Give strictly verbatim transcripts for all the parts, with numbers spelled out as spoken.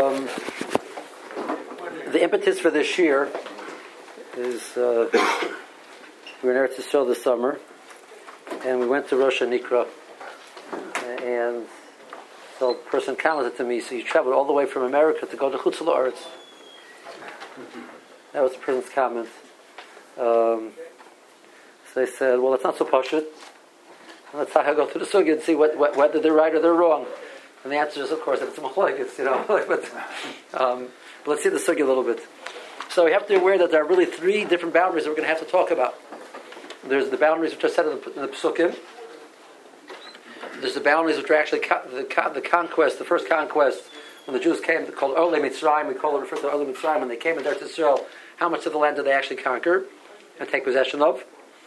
Um, the impetus for this year is uh, we were in Eretz Yisrael this summer, and we went to Rosh Hanikra, and so a person commented to me, so you traveled all the way from America to go to Chutz La'aretz. That was the person's comment. Um, so they said, well, it's not so pashut. Let's go through the sugya and see what, what, whether they're right or they're wrong. And the answer is, of course, that it's a machlokes, you know. but, um, but let's see the sugya a little bit. So we have to be aware that there are really three different boundaries that we're going to have to talk about. There's the boundaries which are set in the, in the Pesukim. There's the boundaries which are actually co- the, co- the conquest, the first conquest, when the Jews came, called Olei Mitzrayim, we call it, refer to Olei Mitzrayim, when they came into Eretz Yisrael, how much of the land did they actually conquer and take possession of?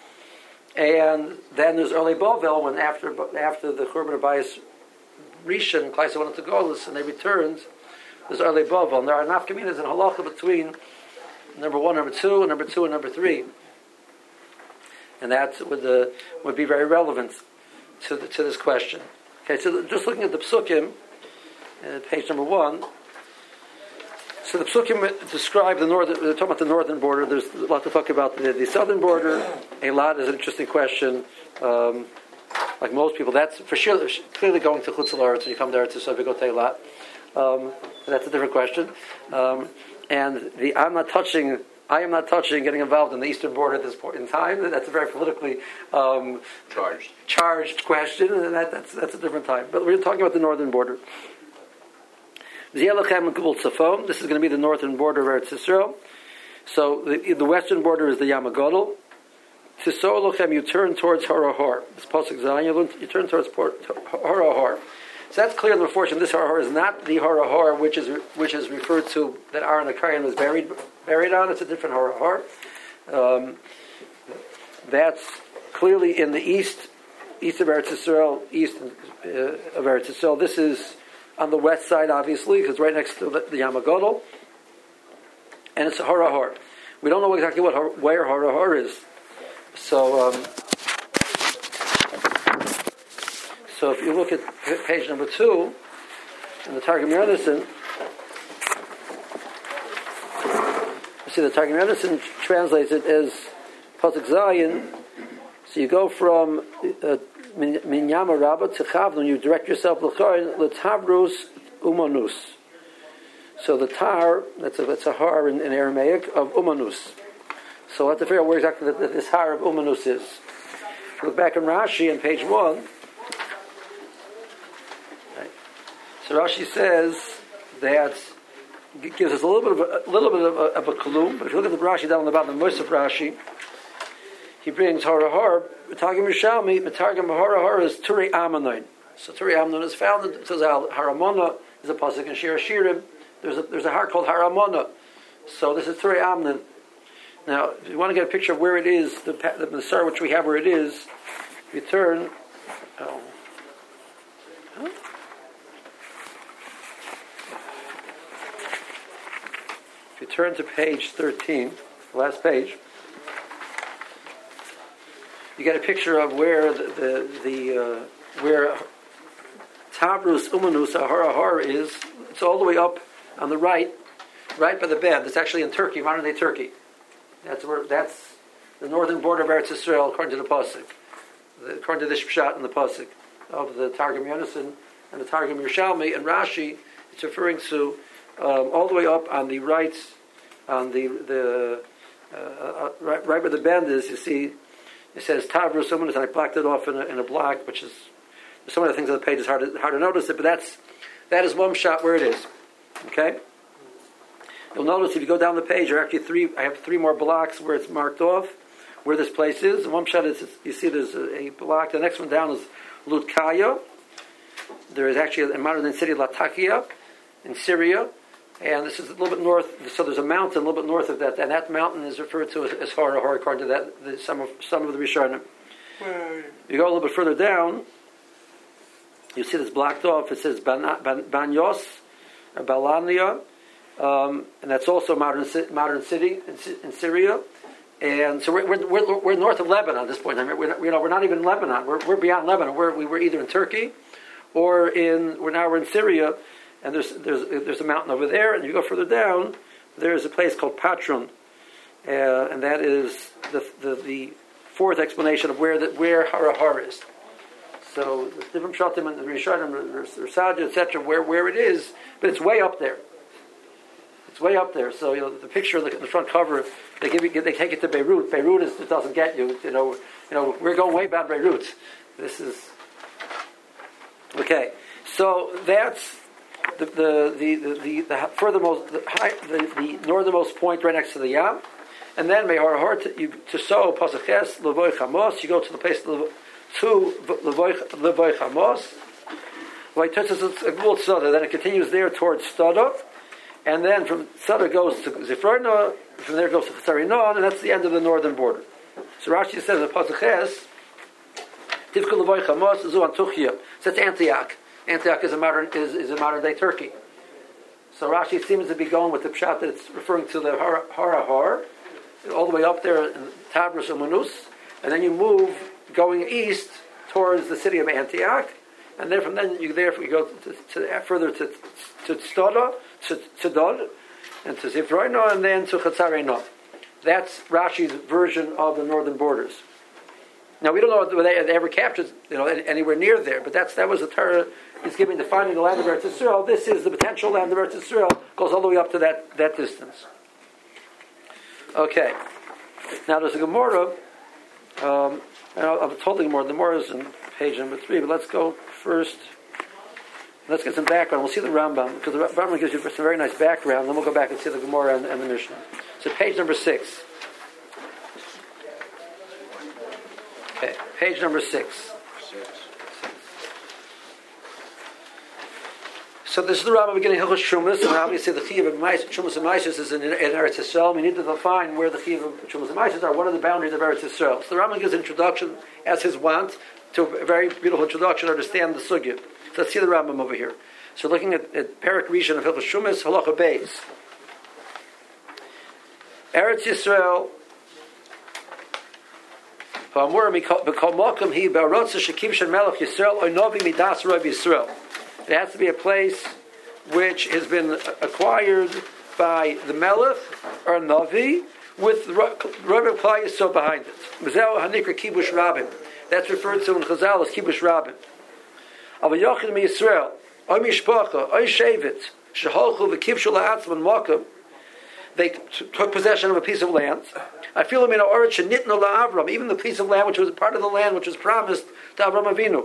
And then there's early Bovel, when after after the Churban of Bayis Rishon, Klaisa went into Golus, and they returned, there's early Bovel. And there are enough communities in Halacha between number one, number two, and number two and number three. And that would uh, would be very relevant to the, to this question. Okay, so just looking at the Pesukim, uh, page number one. So the Pesukim describe the northern, they're talking about the northern border. There's a lot to talk about the, the southern border. A lot is an interesting question. Um, like most people, that's for sure, clearly going to Chutz La'aretz when you come there to Sovi go to Eilat. Um, that's a different question. Um, and the I'm not touching, I am not touching getting involved in the eastern border at this point in time. That's a very politically um, charged charged question, and that, that's that's a different time. But we're talking about the northern border. This is going to be the northern border of Eretz Yisrael. So the, the western border is the Yam HaGadol. Tisor you turn towards Harahar. This pasuk Zion, you turn towards Harahar. So that's clear in the Meforshim. This Harahar is not the Harahar which is which is referred to that Aaron HaKohen was buried buried on. It's a different Harahar. Um, that's clearly in the east east of Eretz Yisrael, east uh, of Eretz Yisrael. This is on the west side, obviously, because right next to the, the Yam HaGadol, and it's Harahar. We don't know exactly what where Harahar is. So, um, so if you look at page number two in the Targum Yonasan, you see the Targum Yonasan translates it as Pasuk Zayin. So you go from uh, Minyama Rabbah to Chavnun, you direct yourself L'Tavrus Umanus. So the tar, that's a, that's a har in, in Aramaic, of Umanus. So we'll have to figure out where exactly the, this har of Umanus is. Look back in Rashi on page one. Right. So Rashi says that, gives us a little bit of a, a little bit of a, of a clue, but if you look at the Rashi down on the bottom, the Moshe Rashi, he brings Harahar, Targum Yerushalmi, Targum Harahar is Turi Ammonin. So Turi Ammonin is found, it says Haramona, is a pasuk in Shir Shirim. There's a, there's a har called Haramona. So this is Turi Ammonin. Now, if you want to get a picture of where it is, the the, the Sar which we have where it is, you turn. Oh. Huh? If you turn to page thirteen, the last page, you get a picture of where the the, the uh, where Tavrus Umanus Harahar is. It's all the way up on the right, right by the bend. It's actually in Turkey, modern day Turkey. That's where that's the northern border of Eretz Yisrael, according to the pasuk, the, according to this pshat in the pasuk of the Targum Yonasan and the Targum Yerushalmi and Rashi. It's referring to um, all the way up on the right, on the the uh, uh, right, right where the bend is. You see, it says Tavrus Umanus, and I blacked it off in a, in a black, which is some of the things on the page is hard to, hard to notice it, but that's that is one shot where it is. Okay. You'll notice if you go down the page, there are actually three. I have three more blocks where it's marked off where this place is. And one shot is you see there's a, a block. The next one down is Lutkaya. There is actually a modern city Latakia in Syria, and this is a little bit north. So there's a mountain a little bit north of that, and that mountain is referred to as, as Harahar, according to that. The, some of some of the Rishonim. You go a little bit further down. You see this blocked off. It says Ban- Ban- Banyos or Balania. Um, and that's also a modern modern city in, in Syria, and so we're, we're we're north of Lebanon at this point. I mean, we're not, you know we're not even in Lebanon. We're we're beyond Lebanon. We're, we were either in Turkey, or in we're now we're in Syria, and there's there's there's a mountain over there, and you go further down, there's a place called Patron, uh, and that is the, the the fourth explanation of where the, where Har Har is. So there's different Pshatim and the Rishonim, Rasaja, et cetera, where where it is, but it's way up there. It's way up there. So you know the picture in the, the front cover, they give you, they take it to Beirut. Beirut is, it doesn't get you. You know, you know we're going way beyond Beirut. This is okay. So that's the the the the, the, the furthermost the, high, the the northernmost point right next to the Yam, and then Mehar Har to, you, to sow Pasaches Levoy Chamos. You go to the place to Levoy Chamos. Then it continues there towards Stada. And then from Sada goes to Zifrona, from there goes to Chatzarinon, and that's the end of the northern border. So Rashi says in Pasaches, Tivkul Levoy Chamos Zu Antuchia. So that's Antioch. Antioch is a modern is, is a modern day Turkey. So Rashi seems to be going with the pshat that it's referring to the Har Har, Har all the way up there in Tabrus and Manus, and then you move going east towards the city of Antioch, and then from then you there you go to, to, further to to Stada, to Tzadod, and to Zifroino, and then to Chatzareno. That's Rashi's version of the northern borders. Now we don't know whether they, they ever captured, you know, anywhere near there, but that's that was the Torah is giving defining the land of Eretz Yisrael. This is the potential land of Eretz Yisrael, goes all the way up to that that distance. Okay, now there's a Gemara. Um, I'm told the Gemara. The Gemara is in page number three, but let's go first. Let's get some background. We'll see the Rambam, because the Rambam gives you some very nice background. Then we'll go back and see the Gemara and, and the Mishnah. So page number six. Okay, page number six. Six. So this is the Rambam beginning Hilchos Shumas, and obviously the Chiyuv of Shumas and Maisus is in, in Eretz Yisrael. We need to define where the Chiyuv of Shumas and Maisus are. What are the boundaries of Eretz Yisrael? So the Rambam gives an introduction, as his want, to a very beautiful introduction to understand the Sugya. So let's see the Rambam over here. So looking at, at Perak Rishon of Hilchos Shumas, Halacha Beis. Eretz Yisrael. It has to be a place which has been acquired by the Melech or Navi with Rabbi Klal Yisrael behind it. That's referred to in Chazal as Kibush Rabin. Av Yochid mi Yisrael, oy mishpacha, oy shevet, sheholchu v'kivshu la'atzman makom. They t- took possession of a piece of land. I feel them in a orit shenitnu la'Avram, even the piece of land which was a part of the land which was promised to Avram Avinu.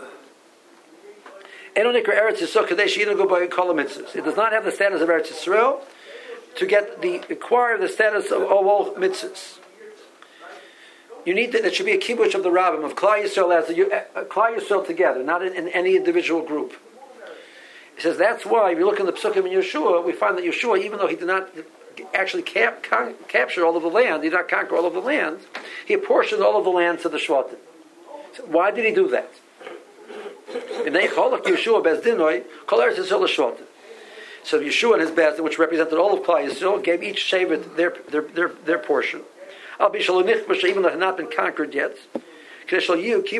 Eno nikra Eretz Yisrael kadesh yidin go by kol mitzvahs. It does not have the status of Eretz Yisrael to get the acquire the status of all mitzvahs. You need that. It should be a kibush of the rabbim of Klal Yisrael as a uh, Klal Yisrael together, not in, in any individual group. He says that's why if you look in the Psukim in Yeshua, we find that Yeshua, even though he did not actually cap, con, capture all of the land, he did not conquer all of the land, he apportioned all of the land to the Shvatim. So why did he do that? In Yeshua Bezdinoi, Kol Eretz Yisrael Shvatim. So Yeshua and his Bezdin, which represented all of Klal Yisrael, gave each Shevet their their their, their portion. Even though it had not been conquered yet. So now when each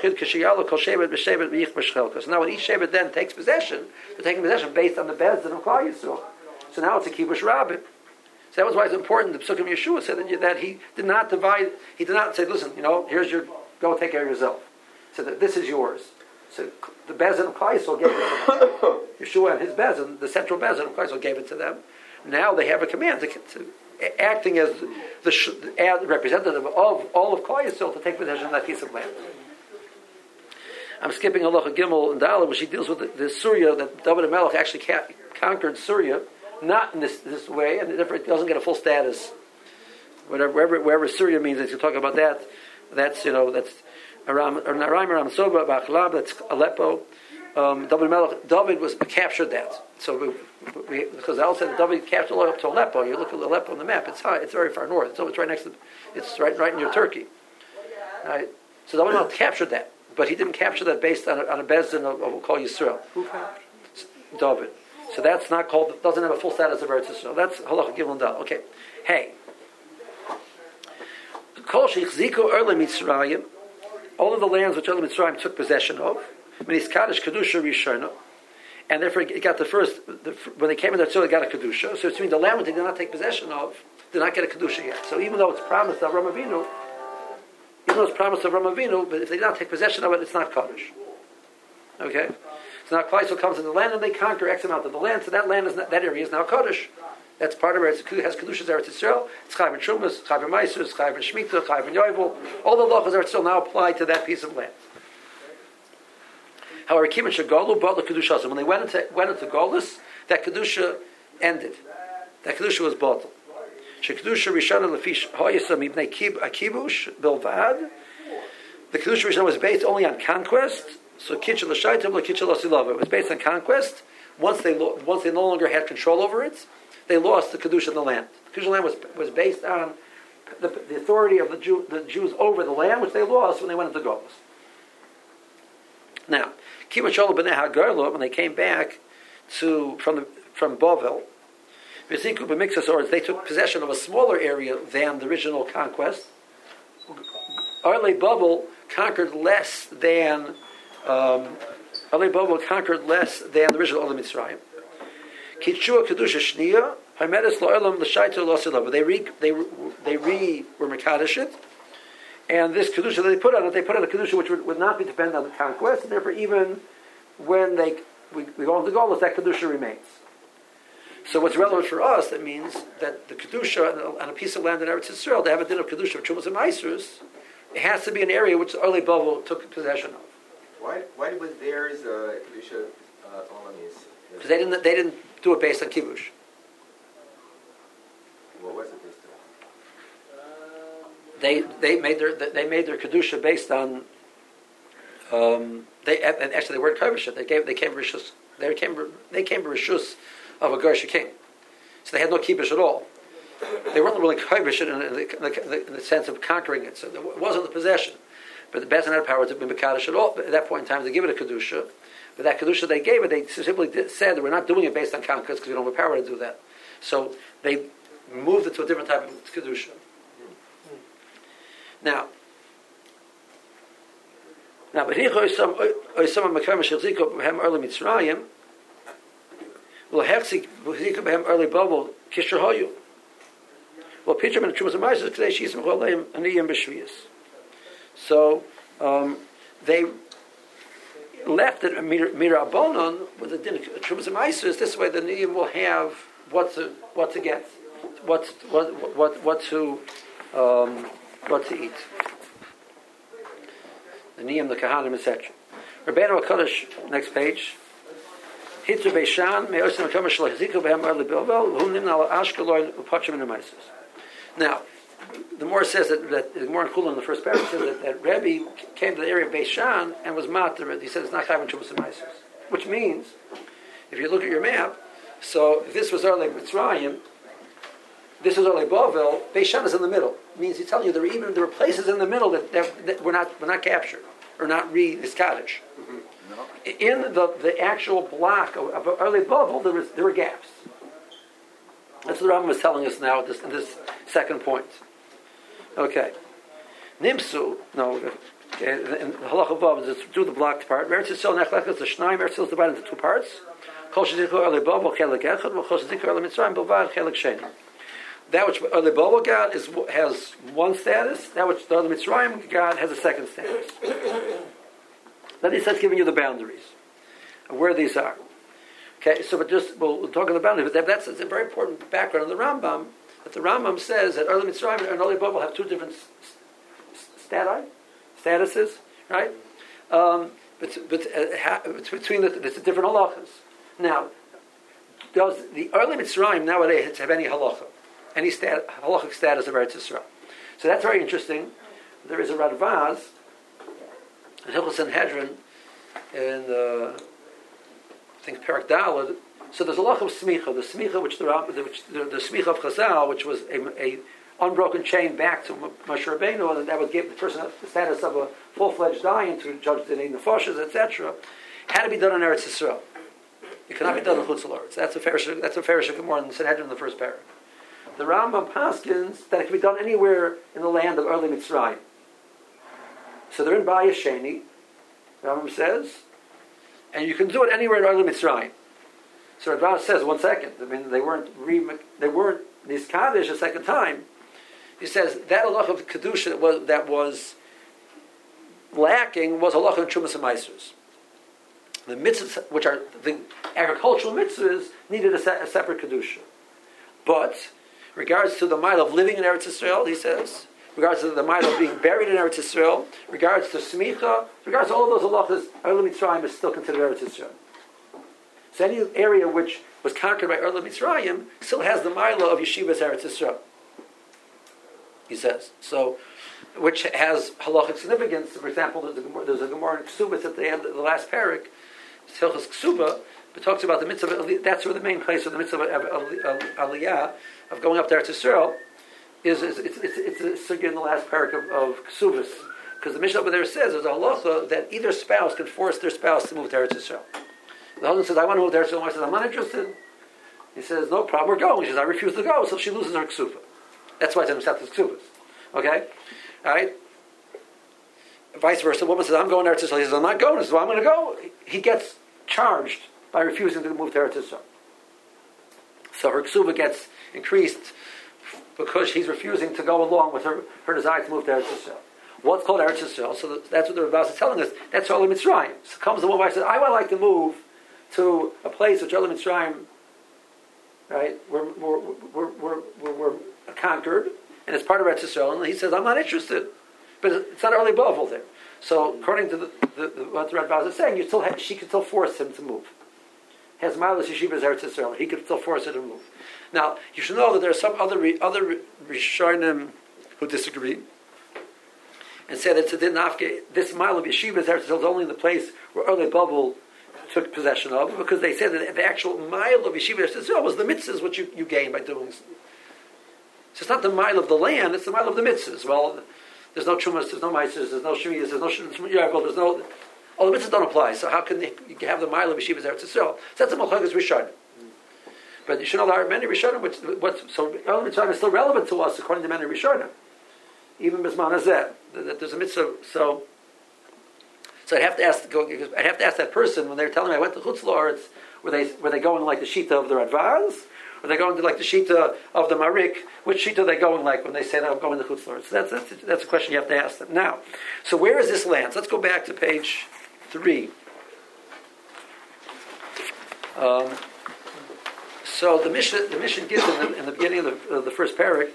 Shevet then takes possession, they're taking possession based on the Bezdin of Klal Yisrael. So now it's a Kibush Rabin. So that was why it's important. The Psukim Yeshua said that, that he did not divide, he did not say, listen, you know, here's your, go take care of yourself. He said that this is yours. So the Bezdin of Klal Yisrael gave it to them. Yeshua and his Bezdin, the central Bezdin of Klal Yisrael gave it to them. Now they have a command to, to acting as the sh- as representative of all of Klal Yisrael to take possession of that piece of land. I'm skipping Halacha Gimel and Dalet, which he deals with the, the Syria that David HaMelech actually ca- conquered Syria, not in this, this way, and therefore it doesn't get a full status. Whatever, wherever, wherever Syria means, if you talk about that, that's you know that's Aram or Naraim Aram Soba Bachlab, that's Aleppo. Um, David HaMelech, David was captured that. So we, we, Chazal said David captured all up to Aleppo. You look at Aleppo on the map; it's high. It's very far north. So it's right next to, it's right right near Turkey. Right? So David HaMelech captured that, but he didn't capture that based on a, on a bezdin of, of called Yisrael. Who captured? David. So that's not called. Doesn't have a full status of Eretz Yisrael. That's Halacha Gimel and Dal. Okay. Hey. Kol sheichziku erle Mitzrayim. All of the lands which Erle Mitzrayim took possession of. Minis Kadosh Kedusha Rishona. and therefore it got the first, the, when they came in there, so it got a Kedusha. So it means the land which they did not take possession of did not get a Kedusha yet. So even though it's promised of Avraham Avinu, even though it's promised of Avraham Avinu, but if they did not take possession of it, it's not Kaddish. Okay? So now Klal Yisrael comes in the land and they conquer X amount of the land, so that land is not, that area is now Kaddish. That's part of it. It has Kedushas Eretz Yisrael. It's Chayv and Shumas, it's Chayv and Meiser, it's Chayv and Shemitah, Chayv and Yovel. All the lachas are still now applied to that piece of land. However, Kim and Shagalu brought the Kedusha. When they went into went into Golus, that Kedusha ended. That Kedusha was bottled. Shekdusha Rishana Lefish Hoyasa Mibnei Akibush Bilvad. The Kedusha Rishana was based only on conquest. So Kitchel L'Shaitim L'Kitchel L'Silava. It was based on conquest. Once they lo- once they no longer had control over it, they lost the Kedusha of the land. The Kedusha of the land was was based on the, the authority of the Jew, the Jews over the land, which they lost when they went into Golus. Now, Kimachol B'nei HaGarlo, when they came back to from the, from Bovel, V'ziku B'mixas, or they took possession of a smaller area than the original conquest. Arle Bovel conquered less than um, Arle Bovel conquered less than the original Olam Mitzrayim. Kitshua Kedusha Shniya Hamedes La'olam L'Shaitu L'Osilava. They re they they re were Mekadosh it. And this Kedusha that they put on it, they put on a Kedusha which would, would not be dependent on the conquest, and therefore even when they we, we go into Golus, that Kedusha remains. So what's relevant for us, that means that the Kedusha on a piece of land in Eretz Yisrael, they have a din of Kedusha of Chumas and Maasros, it has to be an area which the early Bavel took possession of. Why why was theirs uh, Kedusha uh, Olamis? Because they didn't, they didn't do it based on Kibush. What was it based on? They they made their they made their kedusha based on. Um, they and actually they weren't kibush. They gave they came rishus. They came they came rishus of a Gersha king, so they had no kibush at all. They weren't really kibush in, in, the, in the sense of conquering it. So it wasn't the possession, but the Beis had power to be mekadosh at all. But at that point in time, they give it a kedusha. But that kedusha they gave it, they simply did, said that we're not doing it based on conquest because we don't have the power to do that. So they moved it to a different type of kedusha. Now, now, but here is some some of Mekayim Shechziko Behem Early Mitzrayim. Well, Hechzik Shechziko Behem Early Bubble Kisher Hoyu. Well, Pitcher and Chumas and Meiser today she's Mechaleim Aniyim B'Shviyas. So um, they left it Mira Abonon with the din of Chumas and Meiser. This way, the Aniyim will have what to what to get, what what what what to. Um, what to eat. The Niyam, the Kahanim, et cetera. Rabbeinu HaKadosh, next page. Hitzer Beishan, Me'osim HaKadosh Shlo Hiziko Behem Arli Bilvel, Hu Nimna Al Ashkelon Upachim in the Meises. Now, the more says that, that the more in Kula in the first paragraph says that, that Rebbe came to the area of Beishan and was matter. He said it's not Chayv and Chumas and Meises. Which means, if you look at your map, so if this was Arli Mitzrayim, this is only Bovel. Beishan is in the middle. It means he's telling you there were even there were places in the middle that, that, that were not were not captured or not re-discarded. Mm-hmm. No. In the, the actual block of, of early Bovel, there was there were gaps. That's what the Rambam was telling us now at this, in this second point. Okay, Nimsu. No, okay, in Halacha Vav is do the blocked part. Eretz Yisrael Nechlechus the Shnaim. Eretz Yisrael is divided into two parts. Kol Shedikhu Early Bovel Chelik Echad. Kol Shedikhu Early Mitzrayim Bilvad Chelik Sheni. That which the other Bovel God is has one status. That which the other Mitzrayim God has a second status. Then he starts giving you the boundaries of where these are. Okay, so but just we'll, we'll talk on the boundaries. But that's, that's a very important background of the Rambam. That the Rambam says that early Mitzrayim and early Bovel have two different stati, statuses, right? Um, but but uh, ha, between the there's different halachas. Now, does the early Mitzrayim nowadays have any halacha? Any stat, halachic status of Eretz Yisrael. So that's very interesting. There is a Radvaz in Hilchos Sanhedrin in uh, I think Perak Daled. So there's a lot of smicha. The smicha, which the which the, the smicha of Chazal, which was a, a unbroken chain back to Moshe Rabbeinu, and that would give the person the status of a full-fledged dayan to judge the nefashos, et cetera, had to be done in Eretz Yisrael. It cannot be done in Chutz La'aretz. That's a fair that's a fair Gemara in Sanhedrin in the first paragraph. The Rambam paskins that it can be done anywhere in the land of early Mitzrayim. So they're in Bayis Sheni, Rambam says, and you can do it anywhere in early Mitzrayim. So Radbaz says, one second. I mean, they weren't re, they weren't niskadish a second time. He says that halacha of kedusha that was that was lacking was halacha of trumas and maasros. The mitzvahs, which are the agricultural mitzvahs, needed a, se- a separate kedusha. But, in regards to the mile of living in Eretz Yisrael, he says, in regards to the mile of being buried in Eretz Yisrael, in regards to smicha, in regards to all of those halachas, Erla Mitzrayim is still considered Eretz Yisrael. So any area which was conquered by Erla Mitzrayim still has the mile of Yeshivas Eretz Yisrael. He says. So, which has halachic significance. For example, there's a Gemara, there's a Gemara in Ksubas at the end of the last parak, Hilchos Ksuba, but talks about the mitzvah. That's where the main place of the mitzvah of Aliyah, of going up there to Israel, is. is it's, it's, it's, it's again the last parak of, of Ksubas, because the Mishnah over there says there's a halacha that either spouse can force their spouse to move to Eretz Yisrael. The husband says, "I want to move to Eretz Yisrael." The wife says, "I'm not interested." He says, "No problem, we're going." She says, "I refuse to go," so she loses her ksuba. That's why it's in Mesachtes Ksubas. Okay, all right. Vice versa, the woman says, "I'm going to Eretz Yisrael." He says, "I'm not going." He says, "Well, I'm going to go." He gets charged by refusing to move to Eretz Yisrael. So her ksuba gets increased because he's refusing to go along with her, her desire to move to Eretz Yisrael. What's called Eretz Yisrael? So that's what the Ravaz is telling us. That's Erla Mitzrayim. So comes the woman and says, "I would like to move to a place which Erla Mitzrayim, right? We're we're we're we're, we're, we're conquered, and it's part of Eretz Yisrael." And he says, "I'm not interested." But it's not early Bavel there. So according to the, the, the, what the Radbaz is saying, you still have, she could still force him to move. Has Milas Yeshivas Eretz Yisrael. He could still force her to move. Now, you should know that there are some other other Rishonim who disagree and say that Tzedin this mile of Yeshivas Eretz Yisrael is only in the place where early Bavel took possession of, because they said that the actual mile of Yeshivas Eretz Yisrael was the mitzvahs which you, you gain by doing. So it's not the mile of the land; it's the mile of the mitzvahs. Well, there's no chumas, there's no maasros, there's no shmiyas, there's no shmiyah, there's no. All the mitzvahs don't apply. So how can they, you have the mile of Yeshivas Eretz Yisrael? So that's a malchus Rishonim. But you should know there are many Rishonim. Which what so Erla Mitzrayim is still relevant to us according to many Rishonim. Even Bisman Hazeh, that there's a mitzvah. So, so I'd have to ask. I'd have to ask that person when they're telling me I went to Chutz La'aretz. Were they were they going like the shita of the Radvaz? Are they going to like the shita of the Marik? Which shita are they going like when they say that I'm going to Chutz La'aretz? So that's, that's that's a question you have to ask them. Now, so where is this land? So let's go back to page three. Um, so the mission the mission gives in the, in the beginning of the, of the first parak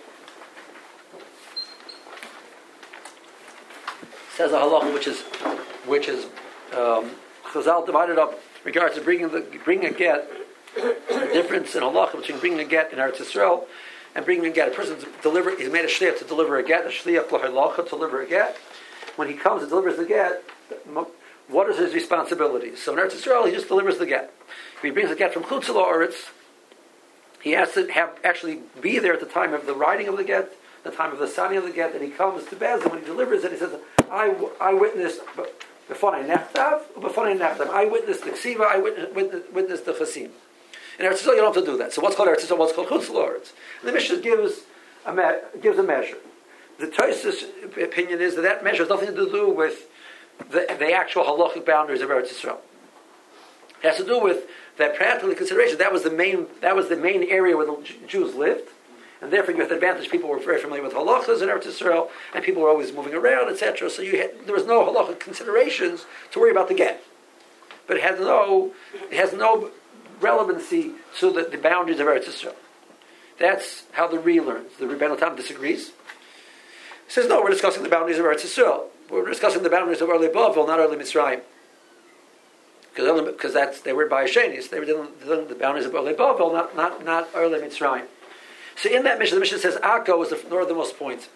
says a halacha which is which is um, Chazal divided up in regards to bringing the bringing a get. The difference in halacha between bringing a get in Eretz Yisrael and bringing a get. A person deliver, he's made a shliach to deliver a get, a shliach l'halacha to deliver a get. When he comes and delivers the get, what is his responsibility? So in Eretz Yisrael, he just delivers the get. If he brings a get from Chutz La'aretz, he has to have actually be there at the time of the writing of the get, the time of the signing of the get, and he comes to Bez, and when he delivers it, he says, I, I witnessed b'fonei nechtav, b'fonei nechtav. I witnessed the ksiva, I witnessed, witnessed the chasim. In Eretz Yisrael, you don't have to do that. So what's called Eretz Yisrael, what's called Chutz La'aretz. And the Mishnah gives a, me- gives a measure. The Tosfos opinion is that that measure has nothing to do with the, the actual halachic boundaries of Eretz Yisrael. It has to do with that practical consideration. That was the main that was the main area where the Jews lived, and therefore you have the advantage. People were very familiar with halachas in Eretz Yisrael, and people were always moving around, et cetera. So you had, there was no halachic considerations to worry about the get. But it has no it has no relevancy to the, the boundaries of Eretz Yisrael. That's how the Re learns. The Rebbeinu Tam disagrees. He says, no, we're discussing the boundaries of Eretz Yisrael. We're discussing the boundaries of Erle Bavel, not Erle Mitzrayim. Because because that's they were by Shenis. They were dealing with the boundaries of Erle Bavel, not not not Erle Mitzrayim. So in that mission, the mission says Akko is the northernmost point.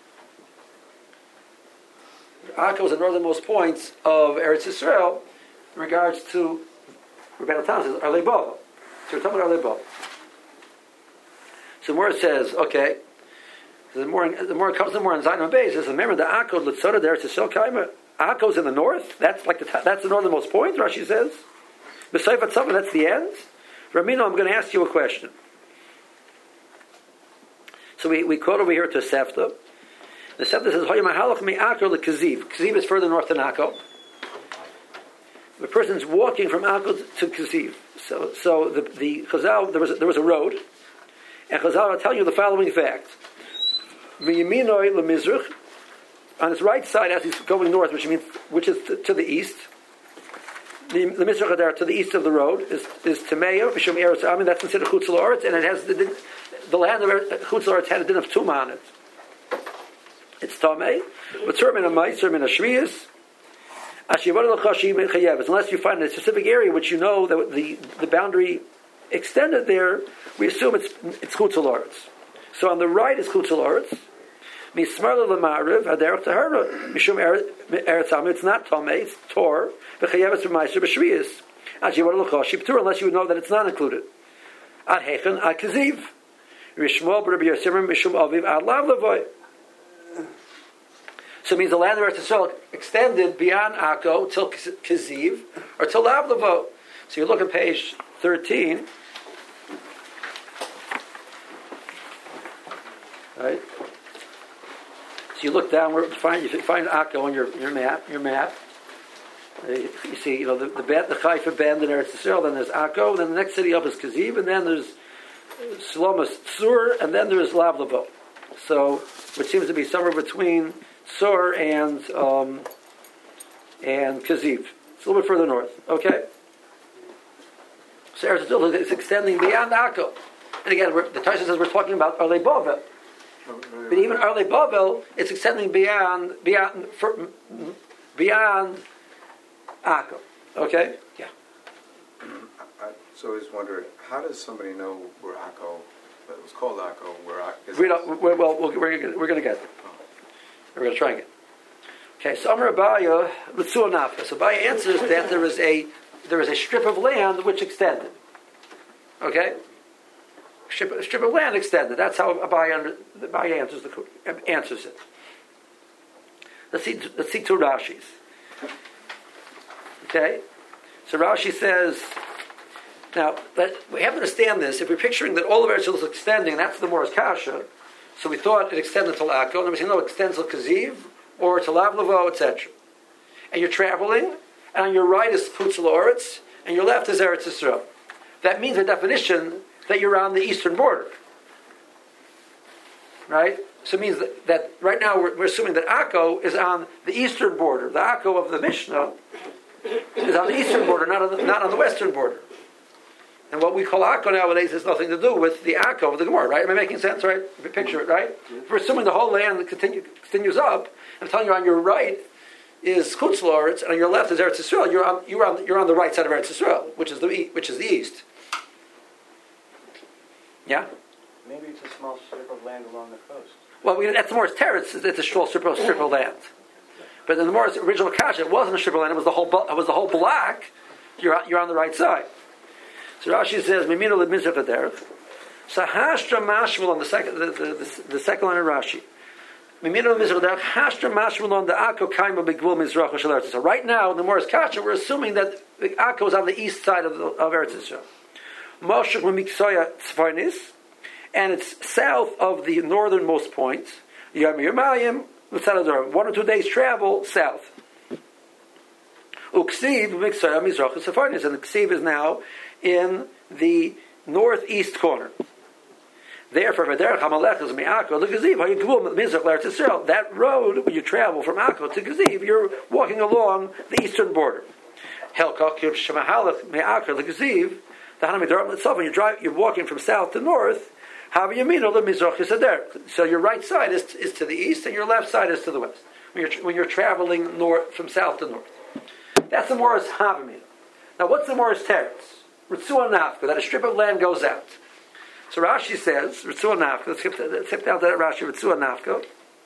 Akko is the northernmost point of Eretz Yisrael in regards to Rebbeinu Tam says Erle Bavel. So we're talking about Erle Bavel. So the more it says, okay, the more the more it comes to more in Zayin Bay, it says, remember the Akko L'Tzoda there to Kaima. Akko's in the north. That's like the that's the northernmost point. Rashi says, B'Seifat Tzava, that's the end. Ramino, I'm going to ask you a question. So we, we quote over here to Sefta. The Sefta says, Hoy Mahalach Mi Akko L'Kaziv. Kaziv is further north than Akko. The person's walking from Akko to Kaziv. So, so the the Chazal, there was a, there was a road, and Chazal will tell you the following fact: V'yaminoi lemizrach, on his right side as he's going north, which means which is to, to the east. The, the mizrach there to the east of the road is is Tameya Mishum Eretz Amin. That's considered Chutz La'aretz, and it has the, the land of Chutz La'aretz had a din of Tumah on it. It's Tamei, but Termin a Ma'is, Termin a Shrius. Unless you find a specific area which you know that the, the boundary extended there, we assume it's it's Chutz La'aretz. So on the right is Chutz La'aretz. Mismarla l'ma'ariv haderech tahara mishum eretz amin. It's not Tomei, it's Tor. V'chayeves b'maiser b'shviyas. As you want to look ship Torah, unless you know that it's not included. Ad hechen ad kaziv. Rishmol b'Rabbi Yosimrim mishum aviv ad lav levoy. So it means the land of Eretz Yisrael extended beyond Akko till Kaziv or till Lav Levo. So you look at page thirteen, right? So you look down where you find you find Akko on your your map. Your map. You see, you know the the, the Haifa bend in Eretz Yisrael. Then there's Akko. Then the next city up is Kaziv, and then there's Shlomas Tzur, and then there's Lav Levo. So, which seems to be somewhere between Sur and um, and Kaziv. It's a little bit further north. Okay? So Eretz Yisrael is extending beyond Akko. And again, we're, the Taisa says we're talking about Arlei Bavel. But even Arlei Bavel, it's extending beyond beyond for, beyond Akko. Okay? Yeah. I, so I was wondering, how does somebody know where Akko, it was called Akko, where Akko is? We don't, we're, well, we're, we're, we're going to get there. We're going to try and get. Okay, so Amar Abaya Ritzua Nafka. So Abaya answers that there is a there is a strip of land which extended. Okay, strip, a strip of land extended. That's how Abaya, under, Abaya answers the answers it. Let's see. Let's see two Rashis. Okay, so Rashi says. Now, let, we have to understand this. If we're picturing that all of Eretz Yisrael is extending, that's the Morris Kasha. So we thought it extended to Akko, and then we say, no, it extends to Kaziv, or to Lav Levo, et cetera. And you're traveling, and on your right is Chutz La'aretz, and your left is Eretz Yisrael. That means, by definition, that you're on the eastern border. Right? So it means that, that right now we're, we're assuming that Akko is on the eastern border. The Akko of the Mishnah is on the eastern border, not on the, not on the western border. And what we call Akko nowadays has nothing to do with the Akko of the Gemara, right? Am I making sense, right? If you picture it, right? If we're assuming the whole land continue, continues up, I'm telling you on your right is Chutz La'aretz, and on your left is Eretz Yisrael. You're on, you're on, you're on the right side of Eretz Yisrael, which is the which is the east. Yeah? Maybe it's a small strip of land along the coast. Well, we, that's the Morris Terrace. It's a small strip of, strip of land. But in the Morris original Kasha, it wasn't a strip of land. It was the whole. It was the whole block. You're you're on the right side. So Rashi says, "Mimino lemizrach haderech." So Hashtra Mashmal on the second, the, the, the, the second line of Rashi. Mimino lemizrach haderech Hashtra Mashmal on the Akko kaima begvul mizrach shel Eretz Yisrael. So right now in the Morris Kasha, we're assuming that the Akko is on the east side of, the, of Eretz Yisrael. Moshech Miksoya Tzfarnis, and it's south of the northernmost point. Yom Yermayim, one or two days travel south. Uksiv Miksoya Mizrach Tzfarnis, and the Ksiv is now in the northeast corner. Therefore, that road, when you travel from Akko to Gaziv, you're walking along the eastern border. You drive, you're walking from south to north. So your right side is, is to the east, and your left side is to the west. When you're, when you're traveling north from south to north, that's the Morris Havamina. Now, what's the Morris Teretz? Ritzua Nafka, that a strip of land goes out. So Rashi says, Ritzua Nafka, let's skip, let's skip down to that Rashi, Ritzua Nafka.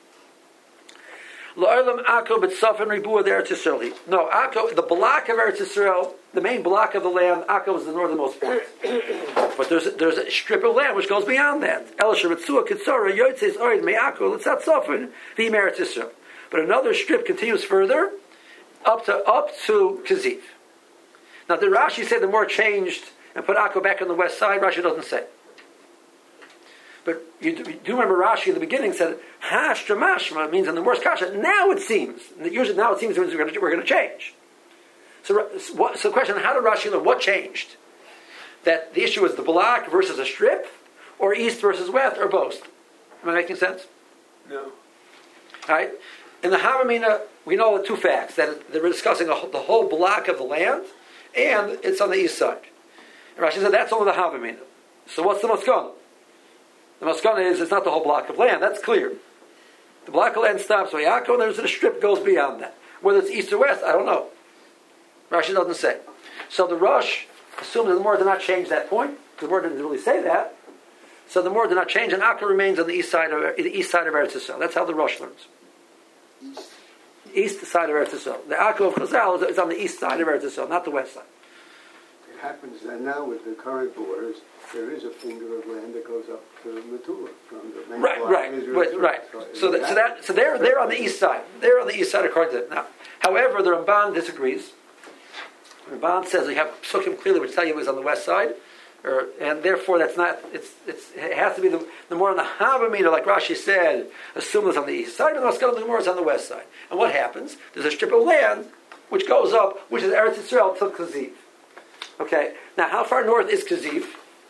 La'olam Akko b'tzafin ribua d'Eretz Yisrael. No, Akko, the block of Eretz Yisrael, the main block of the land, Akko is the northernmost point. But there's a, there's a strip of land which goes beyond that. Elisha Ritzua Kitzora Yotzes Oid Me Akko L'tzat Tzafin V'im Eretz Yisrael. But another strip continues further up to up to Kaziv. Now, did Rashi say the more changed and put Akko back on the west side? Rashi doesn't say. But you do, you do remember Rashi in the beginning said, Hashtra Mashma means in the Morris Kasha. Now it seems, usually now it seems we're going to, we're going to change. So, what, so the question, how did Rashi know what changed? that the issue is the block versus a strip, or east versus west, or both. Am I making sense? No. All right. In the Havamina, we know the two facts, that they're discussing a, the whole block of the land, and it's on the east side. And Rashi said that's only the Havamina. So what's the Maskana? The Maskana is it's not the whole block of land. That's clear. The block of land stops by Yaakov, and there's a strip goes beyond that. Whether it's east or west, I don't know. Rashi doesn't say. So the Rosh assumes that the Gemara did not change that point. The Gemara didn't really say that. So the Gemara did not change, and Akka remains on the east side of the east side of Eretz Yisrael. That's how the Rosh learns. East. East side of Eretz Yisrael. The Akka of Chazal is on the east side of Eretz Yisrael, not the west side. It happens that now with the current borders, there is a finger of land that goes up to Metula from the main Right, block right, of Israel. right, right. So, So, that, so that, so they're they're on the east side. They're on the east side according to that. Now, however, the Ramban disagrees. The Ramban says we have psukim clearly which tell you it was on the west side, or, and therefore that's not. It's it's it has to be the, the more on the Havamina, like Rashi said, assume it's on the east side, and the Maskana the more is on the west side. And what happens? There's a strip of land which goes up, which is Eretz Yisrael till Kaziv. Okay. Now, how far north is Kaziv?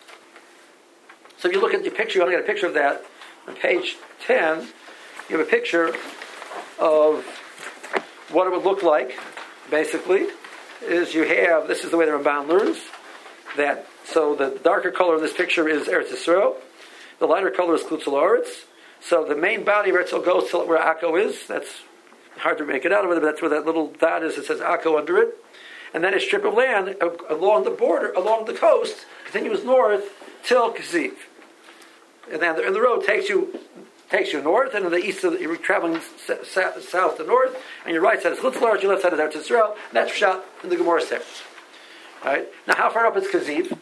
So if you look at your picture, you only got a picture of that on page ten. You have a picture of what it would look like. Basically, is you have this is the way the Ramban learns that. So the darker color in this picture is Eretz Yisrael. The lighter color is Klutz La'aretz. So the main body of Eretz Yisrael goes to where Akko is. That's hard to make it out of it, but that's where that little dot is. It says Akko under it. And then a strip of land along the border, along the coast, continues north till Kaziv. And then the, and the road takes you takes you north, and in the east, of the, you're traveling sa- south to north, and your right side is Chutz La'aretz, your left side is Eretz Yisrael, and that's shot in the Gemara text. All right. Now, how far up is Kaziv?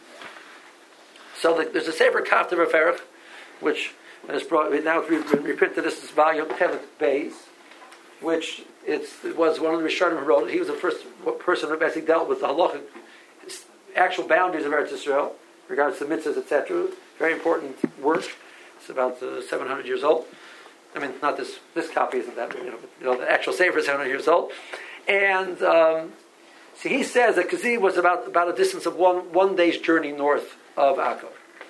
So the, there's a Sefer Kafta Referach, which is brought now it's reprinted. This is volume ten Bays, which it's, it was one of the Rishonim who wrote it. He was the first person who basically dealt with the halachic actual boundaries of Eretz Yisrael, regards to mitzvahs, et cetera. Very important work. It's about uh, seven hundred years old. I mean, not this this copy isn't that, you know, but, you know the actual Sefer is seven hundred years old. And um, see, he says that Kaziv was about about a distance of one one day's journey north of Akko.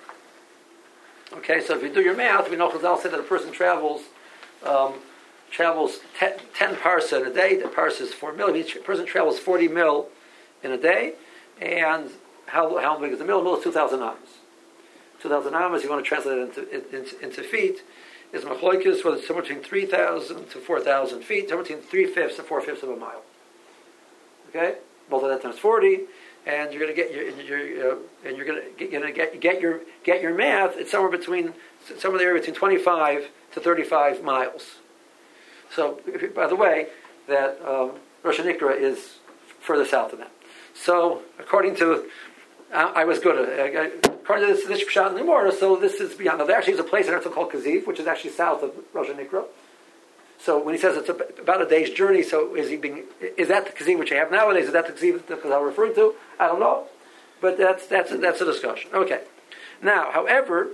Okay, so if you do your math, we know Chazal said that a person travels um, travels ten, ten parsa in a day. The parsa is four mil. Each person travels forty mil in a day. And how how big is the mil? The mil is two thousand amos. two thousand amos, you want to translate it into, into, into feet, is machloikis, whether it's somewhere between three thousand to four thousand feet, somewhere between three-fifths and four-fifths of a mile. Okay? Both of that times forty, and you're going to get your, your uh, and you're going to get, you're going to get, get your get your math. It's somewhere between somewhere there between twenty-five to thirty-five miles. So, by the way, that um, Rosh Nikra is further south than that. So, according to I, I was good at it. According to this, this Pshat in the Gemara, so this is beyond. Now, there actually is a place in Eretz called Kaziv, which is actually south of Rosh Nikra. So when he says it's a, about a day's journey, so is he being? Is that the Kaziv which I have nowadays? Is that the Kaziv that I'm referring to? I don't know, but that's that's a, that's a discussion. Okay. Now, however,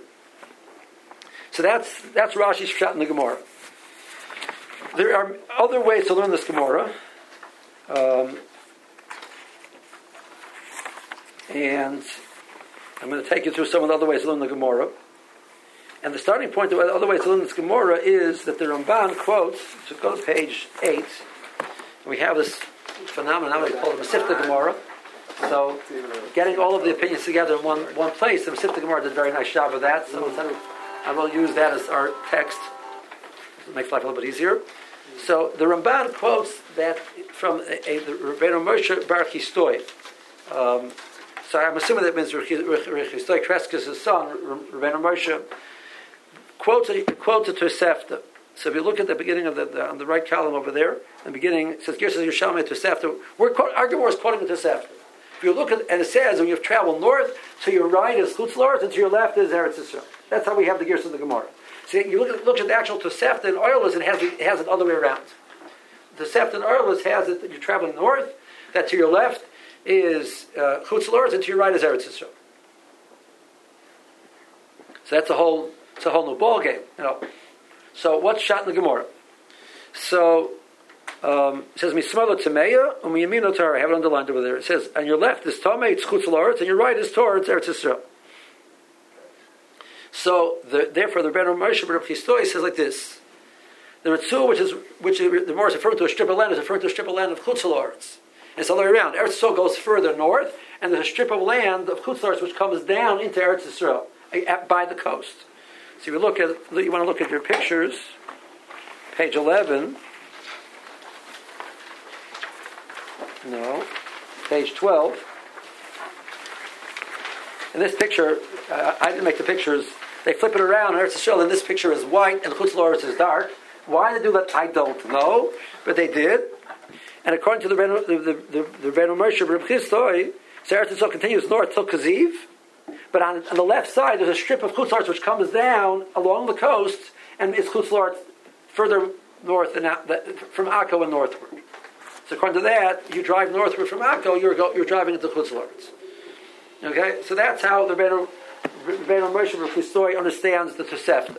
so that's that's Rashi's Pshat in the Gemara. There are other ways to learn this Gemara. Um, And I'm going to take you through some of the other ways to learn the Gemara. And the starting point of the other ways to learn this Gemara is that the Ramban quotes, so go to page eight, and we have this phenomenon, we call it Masifta Gemara. So getting all of the opinions together in one, one place, the Masifta Gemara did a very nice job of that. So instead of, I will use that as our text. It makes life a little bit easier. So the Ramban quotes that from a, a, the Rebbeinu Moshe Bar Chistoi. Um, So I'm assuming that means Rechistoi Kreskis' son, Rebbeinu Moshe, quotes quotes it to Tosefta. So if you look at the beginning of the, the on the right column over there, the beginning it says Gershas Yerushalmi Tosefta. We're our Gemara is quoting the Tosefta. If you look at and it says when you've traveled north, to your right is Chutz La'aretz and to your left is Eretz Yisrael. That's how we have the Gershas of the Gemara. So you look at look at the actual Tosefta in Oilers, it has it has it the other way around. The Tosefta in Oilers has it that you're traveling north, that to your left is uh, Chutz La'aretz, and to your right is Eretz Yisrael. So that's a whole, it's a whole new ball game, you know. So what's shot in the Gemara? So Um, it says Mismala Tameya, Umiyamino Torah. I have it underlined over there. It says on your left is Tamei, it's Chutz La'aretz, and your right is towards Eretz Yisrael. So the, therefore, the Rebbeinu Moshe Bar Chistoi says like this: the Ritzur, which is which is, the more is referring to a strip of land, is referring to a strip of land of Chutz La'aretz. It's all the way around. Eretz Yisrael goes further north, and there's a strip of land of Chutz La'aretz which comes down into Eretz Yisrael by the coast. So if you look at, you want to look at your pictures, page eleven. No, page twelve. In this picture, uh, I didn't make the pictures. They flip it around, and Eretz Yisrael in this picture is white, and Chutz La'aretz is dark. Why they do that, I don't know, but they did. And according to the Rebbeinu the, the, the, the Moshe Bar Chistoi, so Eretz Yisrael continues north till Kaziv, but on, on the left side there's a strip of Chutz La'aretz which comes down along the coast, and it's Chutz La'aretz further north and out, from Akko and northward. So according to that, you drive northward from Akko, you're go, you're driving into Chutz La'aretz. Okay, so that's how the Rebbeinu Moshe Bar Chistoi understands the Tosefta.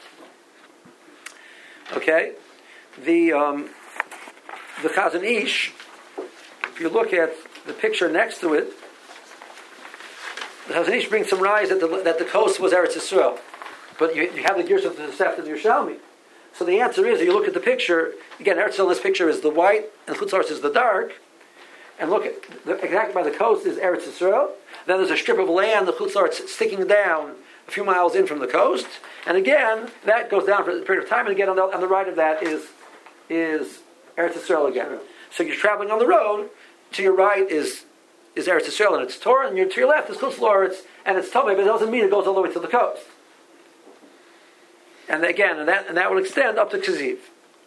Okay, the um, the Chazon Ish, if you look at the picture next to it, the Chazon Ish brings some rise that the, that the coast was Eretz Yisrael, but you, you have the gears of the Tosefta and Yerushalmi. So the answer is, if you look at the picture, again, Eretz Yisrael in this picture is the white, and Chutz La'aretz is the dark, and look at, the, exactly by the coast is Eretz Yisrael. Then there's a strip of land, the Chutz La'aretz sticking down a few miles in from the coast, and again, that goes down for a period of time, and again, on the, on the right of that is is Eretz Yisrael again. So you're traveling on the road, to your right is is Eretz Yisrael and it's Torah, and your, to your left is Chutz La'aretz, and it's Tamei, but it doesn't mean it goes all the way to the coast. And again, and that and that will extend up to Kaziv.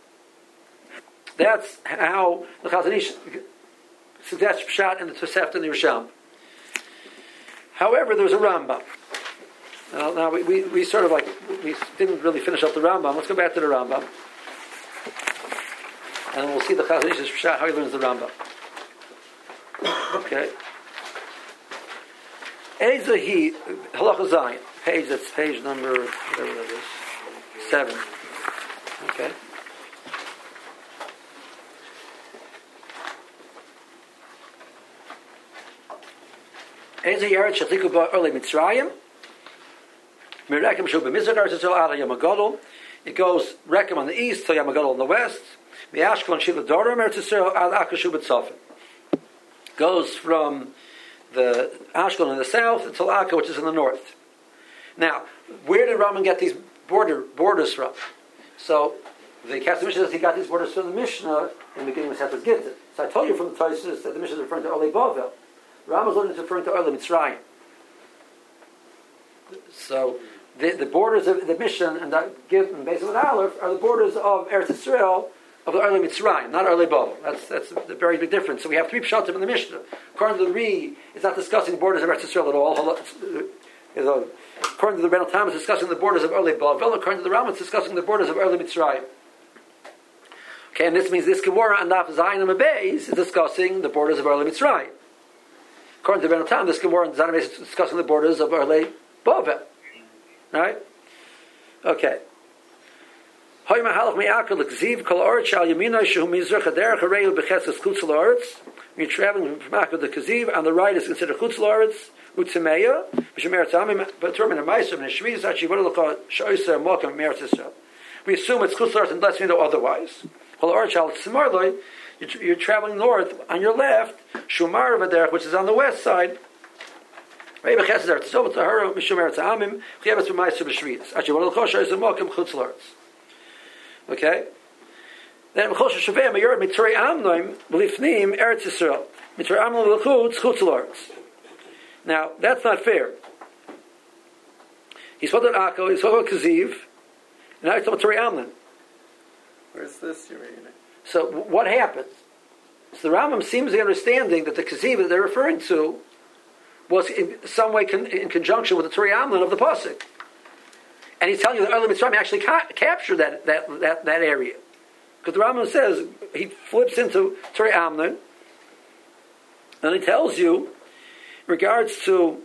That's how the Chazon Ish suggests Pshat in the Tosefta and the Yerushalmi. However, there's a Rambam. Now, now we, we, we sort of like, we didn't really finish up the Rambam. Let's go back to the Rambam. And we'll see the Chazon Ish's Pshat, how he learns the Rambam. Okay. Ezahi, Halacha Zayin, page, that's page number, whatever that is, seven. Okay. Ezahi Eretz Shachliku Ba Early Mitzrayim, Mirekim Shu B'Mizrach Eretz Yisrael Ala Yamagadol. It goes Rekem on the east to Yamagadol on the west. Mi'ashkelon Shila Dorim Eretz Yisrael Ala Akashu B'Tzofim. Goes from the Ashkelon in the south until Akka, which is in the north. Now, where did Rambam get these border borders from? So, the Kesef Mishnah says he got these borders from the Mishnah in the beginning of Sefes Gittin. So I told you from the Tosfos that the Mishnah is referring to Olei Bavel. Rambam is referring to Olei Mitzrayim. So, the, the borders of the Mishnah and the Gittin, based on the Aleph, are the borders of Eretz Yisrael, of the Olei Mitzrayim, not Olei Bavel. That's that's a very big difference. So we have three pshatim in the Mishnah. According to the Ri, it's not discussing the borders of Eretz Yisrael at all. According to the Rebbeinu Tam, it's discussing the borders of Olei Bavel. According to the Rambam, it's discussing the borders of Olei Mitzrayim. Okay, and this means this Gemara and Daf Zayin and Beis is discussing the borders of Olei Mitzrayim. According to the Rebbeinu Tam, this Gemara and Zayin and Beis is discussing the borders of Olei Bavel. Right? Okay. When you're traveling from Akka to Kaziv, on the right is considered Chutz La'aretz, Utzimeya, Mishemer Tzamim, but Termin and Meiser, and Shvi, Zachi, what are the Shoyser and Malkam, Meretz Yisrael. We assume it's Chutz La'aretz unless we know otherwise. You're traveling north, on your left, Shumar Vaderech, which is on the west side. Okay? Then Mechosha Shavei Mayor Mitzrei Amnoim Lifnim Eretz Yisrael. Mitzrei Amnoim Lechutz Chutz La'aretz. Now that's not fair. He spoke about Akko, he spoke about Kaziv, and now he's talking about Mitzrei Amnoim. Where's this you're reading? So what happens? So the Rambam seems to be understanding that the Kaziv that they're referring to was in some way con- in conjunction with the Mitzrei Amnoim of the pasuk, and he's telling you that Olei Mitzrayim actually ca- captured that that that, that area. Because the Rambam says, he flips into Mitzrei Amnoim, and he tells you, in regards to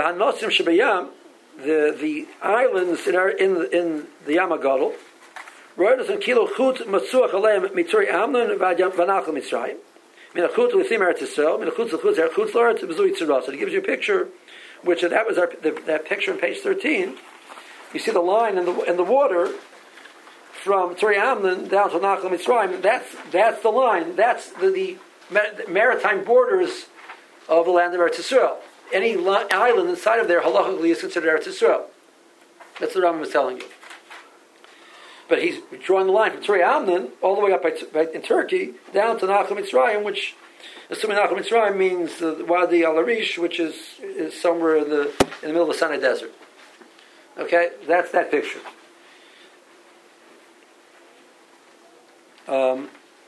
V'hanosim Shebayam, the the islands in our, in in the Yam HaGadol, Roidos and kilo chut matzuach aleim mitzuri amnon v'anachal mitzrayim. Min achut l'sim eretz Yisrael. Min achut l'chut zer chut l'eretz b'zui tzirah. So it gives you a picture, which that was our, the, that picture on page thirteen. You see the line in the in the water from Tzuri Amnon down to Nachal Mitzrayim. That's that's the line. That's the, the maritime borders of the land of Eretz Yisrael. Any li- island inside of there, halachically, is considered Eretz Yisrael. That's what the Rambam was telling you. But he's drawing the line from Tzuri Amnon all the way up by, by, in Turkey down to Nachal Mitzrayim, which, assuming Nachal Mitzrayim means the Wadi Al Arish, which is, is somewhere in the in the middle of the Sinai Desert. Okay, that's that picture. Um,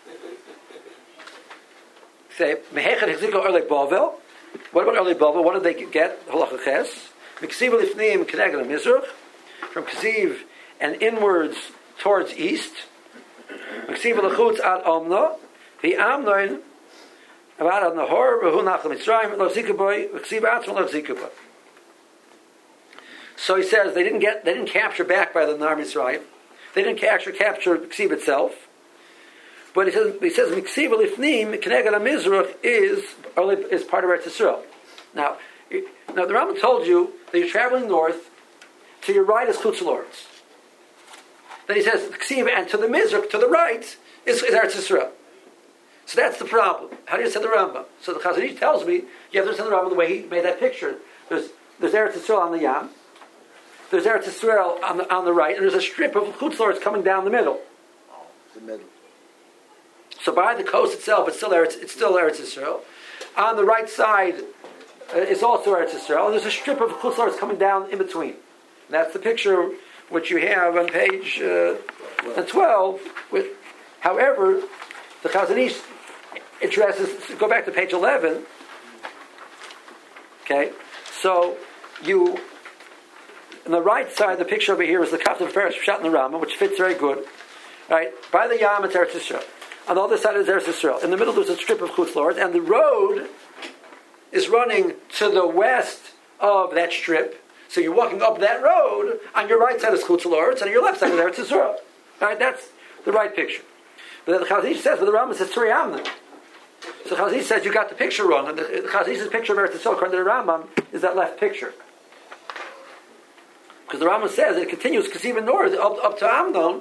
say, Mehechet Hechziko Erlek Bavel. What about Erlek Bavel? What did they get? Halacha Ches. Miksiv Lifneim Keneged Mizrach. From Ksiv and inwards towards east. Miksiv Lechutz Ad Omna. The Amnoin Avad Ad Nahor V'hu Nachal Mitzrayim Lo Zikaboy Miksiv Atzma Lo Zikaboy. So he says they didn't get, they didn't capture back by the Nar Mitzrayim. They didn't capture capture Ksiv itself. But he says he says Miksiv Lifnim Keneged Mizrach is is part of Eretz Yisrael. Now, now the Rambam told you that you're traveling north. To your right is Chutz La'aretz. Then he says Ksiv, and to the Mizrach, to the right is, is Eretz Yisrael. So that's the problem. How do you understand the Rambam? So the Chazon Ish tells me you have to understand the Rambam the way he made that picture. There's there's Eretz Yisrael on the Yam. There's Eretz Yisrael on the on the right, and there's a strip of Chutz La'aretz coming down the middle. Oh, the middle. So by the coast itself, it's still Eretz, it's still Eretz Yisrael. On the right side uh, is also Eretz Yisrael. And there's a strip of Chutz La'aretz coming down in between. And that's the picture which you have on page uh, twelve. With, however, the Chazon Ish addresses. Go back to page eleven. Okay, so you. On the right side, the picture over here is the Kaftan Feresh shot in the Rama, which fits very good. Right? By the Yam, it's Eretz Yisrael. On the other side is Eretz Yisrael. In the middle, there's a strip of Chutz La'aretz, and the road is running to the west of that strip. So you're walking up that road. On your right side is Chutz La'aretz, and on your left side is Eretz Yisrael. Right? That's the right picture. But the Chazon Ish says, but the Rambam says Tzuri Amnon. So the Chazon Ish says you got the picture wrong, and the, the Chazon Ish's picture of Eretz Yisrael, according to the Rambam, is that left picture. Because the Rambam says it continues, because even north, up, up to Amnon,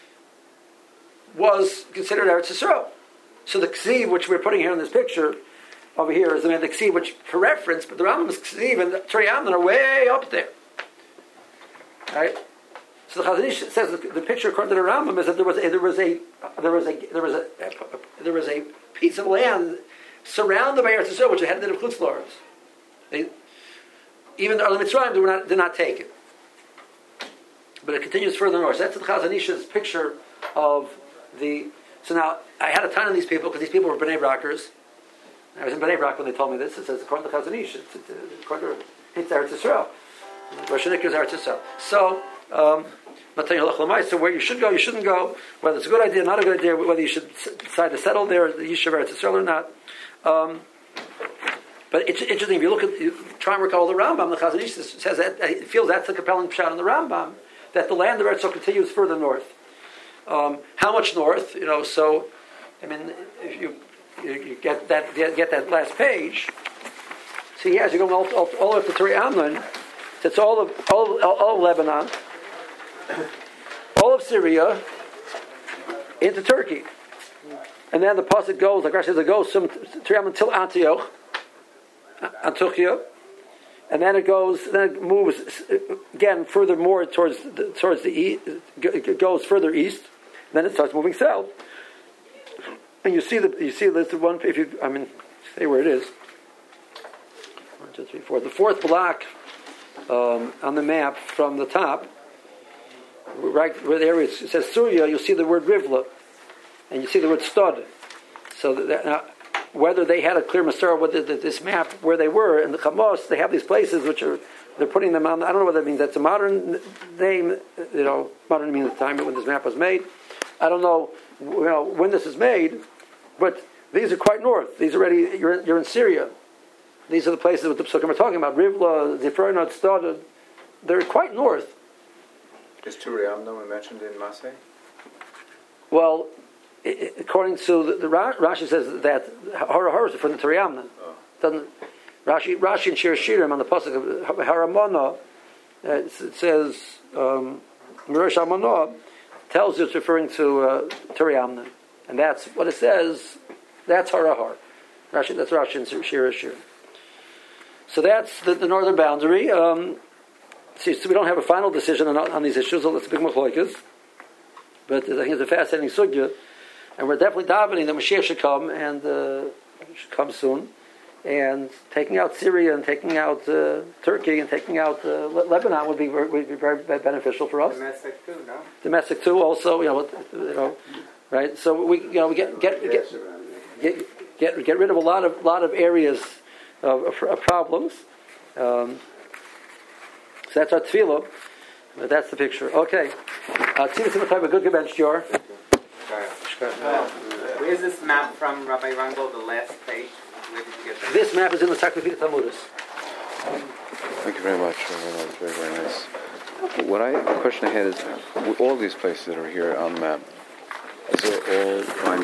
was considered Eretz Yisrael. So the Ksiv, which we're putting here in this picture, over here, is the Ksiv, which, for reference, but the Rambam's Ksiv and Tzuri Amnon are way up there. Right? So the Chazon Ish says the, the picture, according to the Rambam, is that there was a, there was a, there was a, there was a, a there was a piece of land surrounded by Eretz Yisrael, which had the Chutz La'aretz. They, even the early Mitzrayim did not, did not take it. But it continues further north. So that's the Chazon Ish's picture of the. So now I had a ton of these people because these people were Bnei Brakers. I was in Bnei Brak when they told me this. It says according to Chazon Ish, it's, according to it's Eretz Yisrael. Rosh Hashanah is Eretz Yisrael. So, um, so where you should go, you shouldn't go. Whether it's a good idea, not a good idea. Whether you should decide to settle there, the Yishuv Eretz Yisrael or not. Um, but it's interesting if you look at, you try and work out all the Rambam. The Chazon Ish says that it feels that's a compelling shot in the Rambam. That the land of Eretz Yisrael continues further north. Um, how much north? You know, so I mean, if you you, you get that get, get that last page, see, as you're going all, all, all the way to Tzuri Amnon, it's all of all of, all of Lebanon, all of Syria, into Turkey, and then the pasuk goes like Rashi says it goes from Tzuri Amnon till Antioch, Antiochia. And then it goes, then it moves again further more towards the, towards the east. It goes further east. Then it starts moving south. And you see the you see this one. If you, I mean, say where it is. One, two, three, four. The fourth block um, on the map from the top, right where the area says Syria. You'll see the word Rivla, and you see the word Stud. So that. Now, whether they had a clear Masorah with this map where they were in the Chamos, they have these places which are they're putting them on. I don't know what that means. That's a modern name, you know, modern means at the time when this map was made. I don't know, you know, when this is made, but these are quite north. These are already you're in, you're in Syria. These are the places that the Psukim are talking about. Rivla, Zifronot, Stad. They're quite north. Is Tzuri Amnon mentioned in Maseh? Well, i- i- according to the, the Ra- Rashi says that Hara Hara is from the Torah Yamna. Doesn't Rashi? Rashi and Shir Shirim on the pasuk of Haramona, uh, it says um, Mirish Amona tells you it's referring to uh, Torah Yamna, and that's what it says. That's Hara Hara. Rashi, that's Rashi and Shir Shirim. So that's the, the northern boundary. Um, see, so we don't have a final decision on, on these issues. So it's a big machlokas. But I think it's a fascinating sugya, and we're definitely davening that Mashiach should come and uh, should come soon, and taking out Syria and taking out uh, Turkey and taking out uh, Le- Lebanon would be very, would be very beneficial for us. Domestic too, no? Domestic too, also, you know, you know, right? So we, you know, we get get get get get, get rid of a lot of lot of areas of, of, of problems. Um, so that's our tefillah. But that's the picture. Okay. Uh, Tzivus Timothy, a good bench jar. Uh, where's this map from, Rabbi Rangel, the last page? Where did you get that? This map is in the Sacrifice Talmudis. Thank you very much. That was very, very nice. What I, the question I had is, all these places that are here on the map, is it all